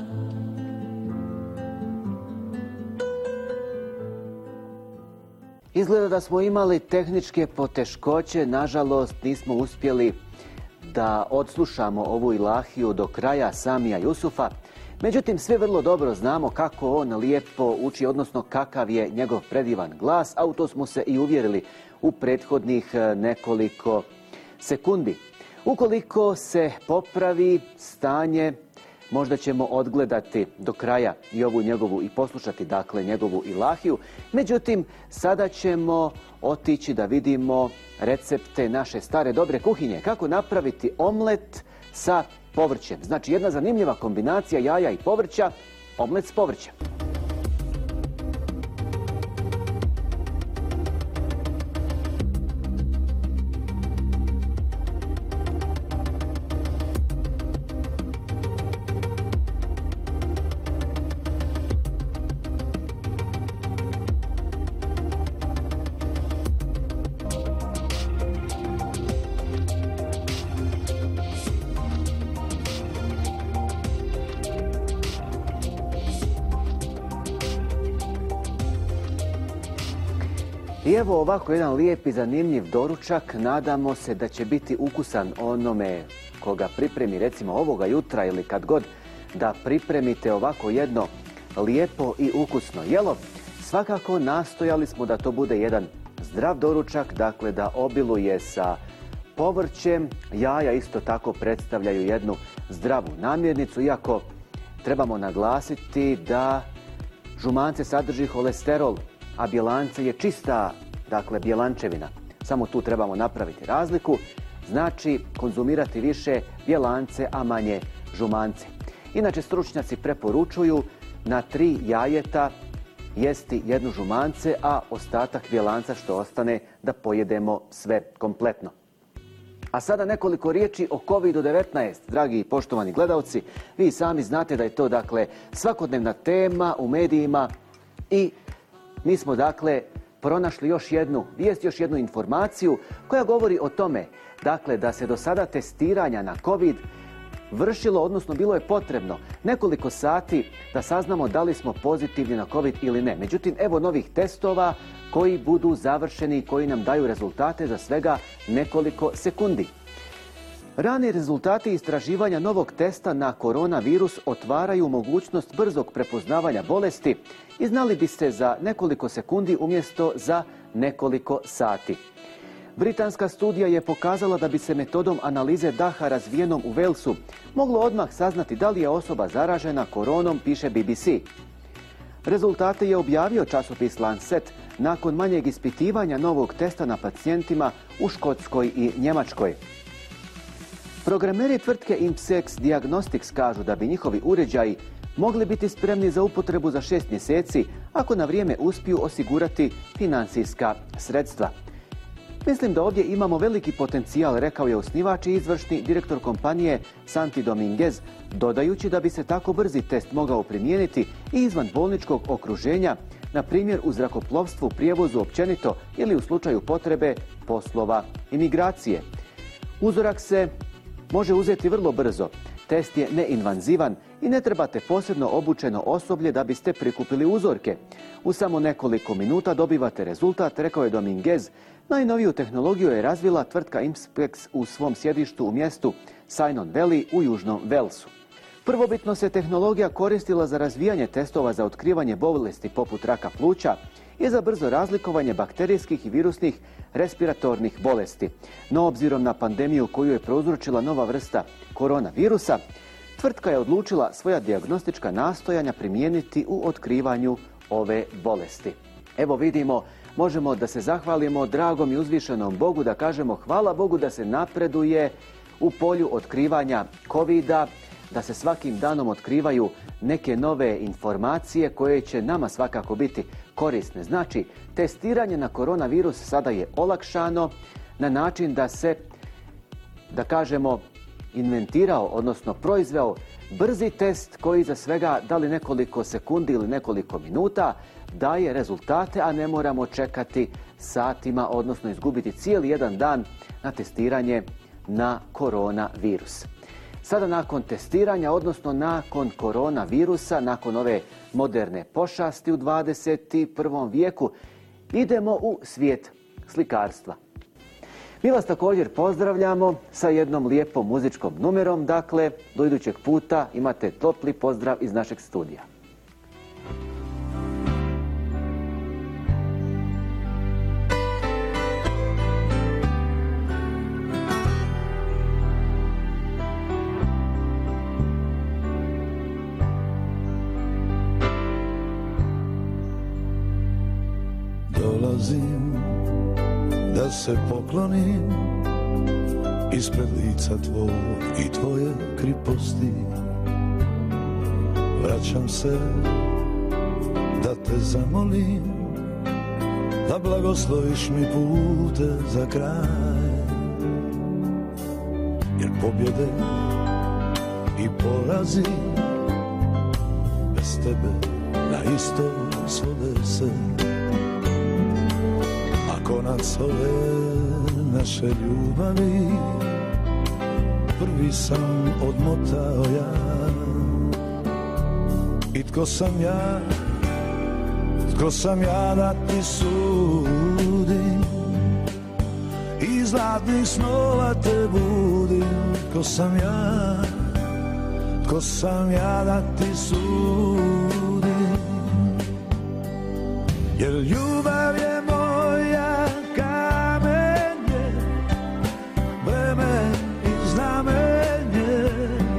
Speaker 12: Izgleda da smo imali tehničke poteškoće, nažalost nismo uspjeli da odslušamo ovu ilahiju do kraja Samija Jusufa. Međutim, sve vrlo dobro znamo kako on lijepo uči, odnosno kakav je njegov predivan glas, a u to smo se i uvjerili u prethodnih nekoliko sekundi. Ukoliko se popravi stanje, možda ćemo odgledati do kraja i ovu njegovu i poslušati, dakle, njegovu ilahiju. Međutim, sada ćemo otići da vidimo recepte naše stare dobre kuhinje. Kako napraviti omlet sa povrćem. Znači, jedna zanimljiva kombinacija jaja i povrća, omlet s povrćem. I evo ovako jedan lijep i zanimljiv doručak. Nadamo se da će biti ukusan onome koga pripremi, recimo ovoga jutra ili kad god da pripremite ovako jedno lijepo i ukusno jelo. Svakako nastojali smo da to bude jedan zdrav doručak, dakle da obiluje sa povrćem. Jaja isto tako predstavljaju jednu zdravu namirnicu, iako trebamo naglasiti da žumance sadrži holesterol, a bjelance je čista, dakle, bjelančevina. Samo tu trebamo napraviti razliku, znači konzumirati više bjelance, a manje žumance. Inače, stručnjaci preporučuju na tri jajeta jesti jednu žumance, a ostatak bjelanca što ostane da pojedemo sve kompletno. A sada nekoliko riječi o kovid devetnaest. Dragi i poštovani gledalci, vi sami znate da je to, dakle, svakodnevna tema u medijima i mi smo, dakle, pronašli još jednu vijest, još jednu informaciju koja govori o tome, dakle, da se do sada testiranja na COVID vršilo, odnosno bilo je potrebno nekoliko sati da saznamo da li smo pozitivni na COVID ili ne. Međutim, evo novih testova koji budu završeni i koji nam daju rezultate za svega nekoliko sekundi. Rani rezultati istraživanja novog testa na koronavirus otvaraju mogućnost brzog prepoznavanja bolesti i znali biste za nekoliko sekundi umjesto za nekoliko sati. Britanska studija je pokazala da bi se metodom analize daha razvijenom u Walesu moglo odmah saznati da li je osoba zaražena koronom, piše B B C. Rezultate je objavio časopis Lancet nakon manjeg ispitivanja novog testa na pacijentima u Škotskoj i Njemačkoj. Programeri tvrtke Impsex Diagnostics kažu da bi njihovi uređaji mogli biti spremni za upotrebu za šest mjeseci ako na vrijeme uspiju osigurati financijska sredstva. Mislim da ovdje imamo veliki potencijal, rekao je osnivač i izvršni direktor kompanije Santi Dominguez, dodajući da bi se tako brzi test mogao primijeniti i izvan bolničkog okruženja, na primjer u zrakoplovstvu, prijevozu općenito ili u slučaju potrebe poslova imigracije. Uzorak se može uzeti vrlo brzo. Test je neinvazivan i ne trebate posebno obučeno osoblje da biste prikupili uzorke. U samo nekoliko minuta dobivate rezultat, rekao je Dominguez. Najnoviju tehnologiju je razvila tvrtka Inspex u svom sjedištu u mjestu Sinon Valley u Južnom Velsu. Prvobitno se tehnologija koristila za razvijanje testova za otkrivanje bolesti poput raka pluća i za brzo razlikovanje bakterijskih i virusnih respiratornih bolesti. No, obzirom na pandemiju koju je prouzročila nova vrsta koronavirusa, tvrtka je odlučila svoja dijagnostička nastojanja primijeniti u otkrivanju ove bolesti. Evo vidimo, možemo da se zahvalimo dragom i uzvišenom Bogu, da kažemo hvala Bogu da se napreduje u polju otkrivanja kovida, da se svakim danom otkrivaju neke nove informacije koje će nama svakako biti korisne. Znači, testiranje na koronavirus sada je olakšano na način da se, da kažemo, inventirao, odnosno proizveo brzi test koji za svega, da li nekoliko sekundi ili nekoliko minuta, daje rezultate, a ne moramo čekati satima, odnosno izgubiti cijeli jedan dan na testiranje na koronavirus. Sada nakon testiranja, odnosno nakon koronavirusa, nakon ove moderne pošasti u dvadeset prvom vijeku, idemo u svijet slikarstva. Mi vas također pozdravljamo sa jednom lijepom muzičkom numerom, dakle, do idućeg puta imate topli pozdrav iz našeg studija.
Speaker 14: Dolazim da se poklonim ispred lica tvoj i tvoje kriposti. Vraćam se da te zamolim, da blagosloviš mi pute za kraj. Jer pobjede i porazi bez tebe na isto svode se. Konac ove naše ljubavi prvi sam odmotao ja. I tko sam ja, tko sam ja da ti sudim, i zlatnih snova te budim. Tko sam ja, tko sam ja da ti sudim, jer ljubav je moja kamenje, breme i znamenje,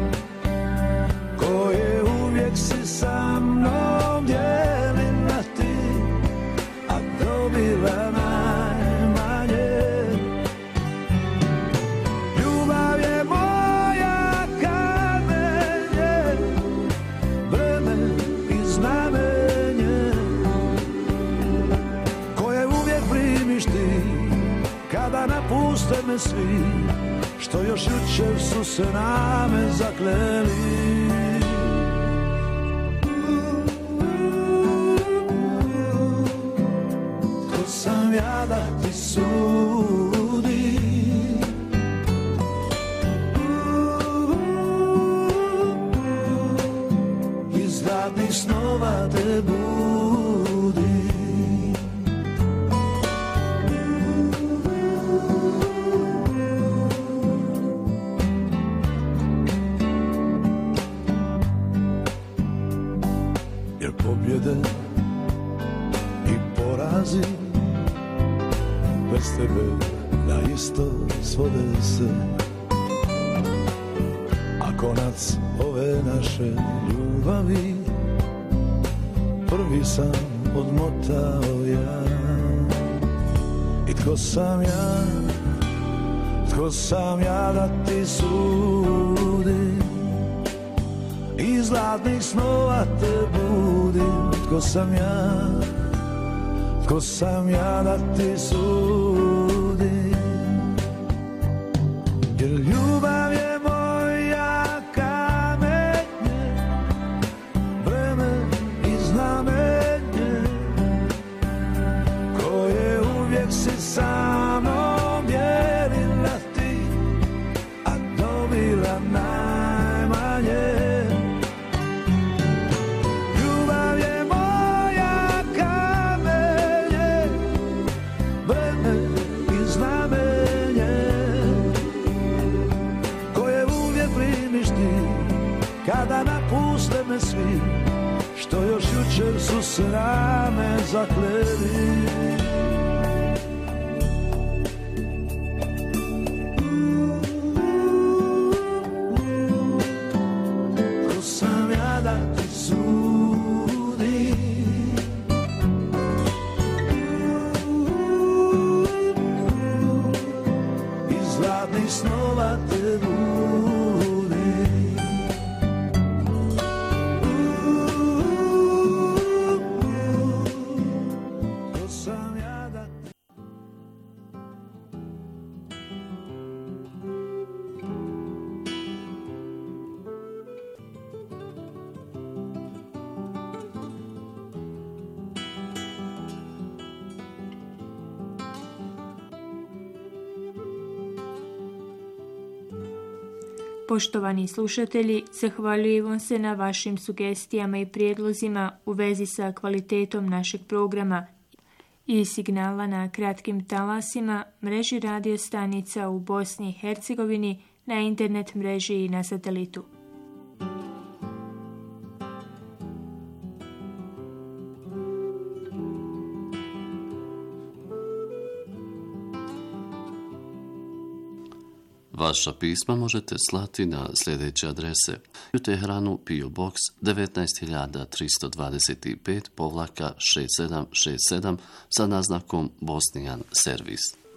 Speaker 14: koje uvijek si sa mnom dijelila ti, a dobila najmanje. Ljubav je moja kamenje, breme i znamenje, koje uvijek primiš ti, kada napuste me svi, što još jučer su se name zakleli. Tko sam ja da ti sudim, iz zlatnih snova te budim. Jer pobjede i porazi bez tebe na isto svode se. A konac ove naše ljubavi prvi sam odmotao ja. I tko sam ja, tko sam ja da ti sudim, iz zlatnih snova te budim. Tko sam ja, tko sam ja da ti sudim, jer ljubav je moja kamenje, breme i znamenje, koje uvijek si sa mnom dijelila ti, name zakleli. Ko sam ja da ti sudim, iz zlatnih snova te budim. Ko sam ja da ti...
Speaker 15: Poštovani slušatelji, zahvaljujemo se na vašim sugestijama i prijedlozima u vezi sa kvalitetom našeg programa i signala na kratkim talasima, mreži radio stanica u Bosni i Hercegovini, na internet mreži i na satelitu.
Speaker 4: Vaša pisma možete slati na sljedeće adrese: u Teheranu P O Box devetnaest hiljada tristo dvadeset pet povlaka šest sedam šest sedam sa naznakom Bosnijan servis.